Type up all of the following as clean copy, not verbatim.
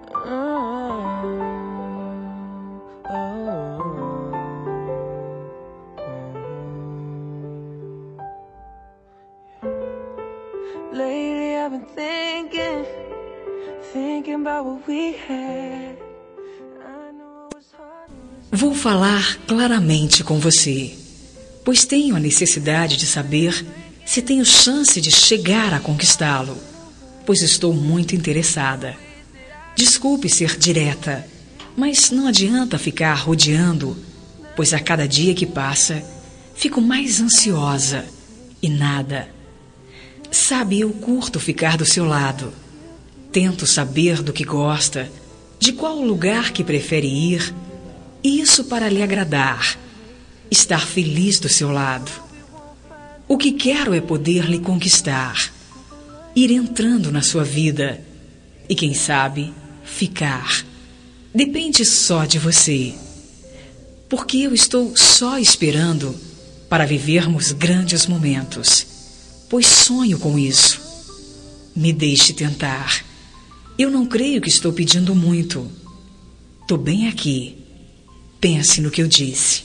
Lately I've been thinking about what we had. Vou falar claramente com você, pois tenho a necessidade de saber se tenho chance de chegar a conquistá-lo, pois estou muito interessada. Desculpe ser direta, mas não adianta ficar rodeando, pois a cada dia que passa, fico mais ansiosa e nada. Sabe, eu curto ficar do seu lado. Tento saber do que gosta, de qual lugar que prefere ir, e isso para lhe agradar, estar feliz do seu lado. O que quero é poder lhe conquistar, ir entrando na sua vida e, quem sabe, ficar. Depende só de você, porque eu estou só esperando para vivermos grandes momentos, pois sonho com isso. Me deixe tentar. Eu não creio que estou pedindo muito. Tô bem aqui. Pense no que eu disse.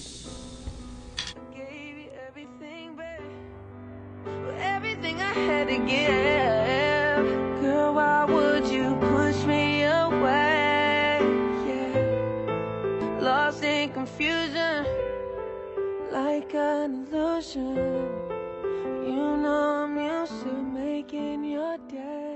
Girl, why would you push me away? Yeah. Lost in confusion, like an illusion. You know I'm used to making your day.